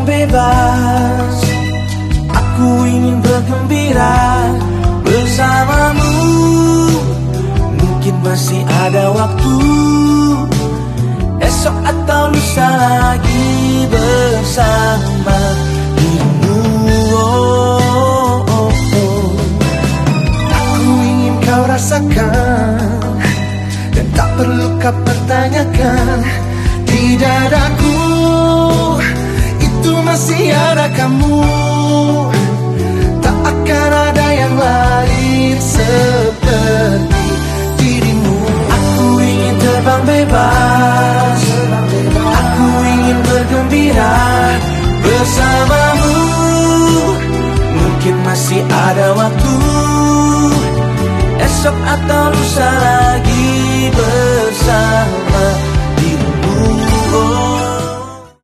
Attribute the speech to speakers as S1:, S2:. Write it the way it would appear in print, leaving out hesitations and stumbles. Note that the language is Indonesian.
S1: bebas. Aku ingin bergembira bersamamu. Mungkin masih ada waktu, esok atau lusa lagi bersama dirimu. Aku ingin kau rasakan, dan tak perlu kau pertanyakan. Di dadaku itu masih ada kamu. Tak akan ada yang lain seperti dirimu. Aku ingin terbang bebas, aku ingin bergembira bersamamu. Mungkin masih ada waktu, esok atau lusa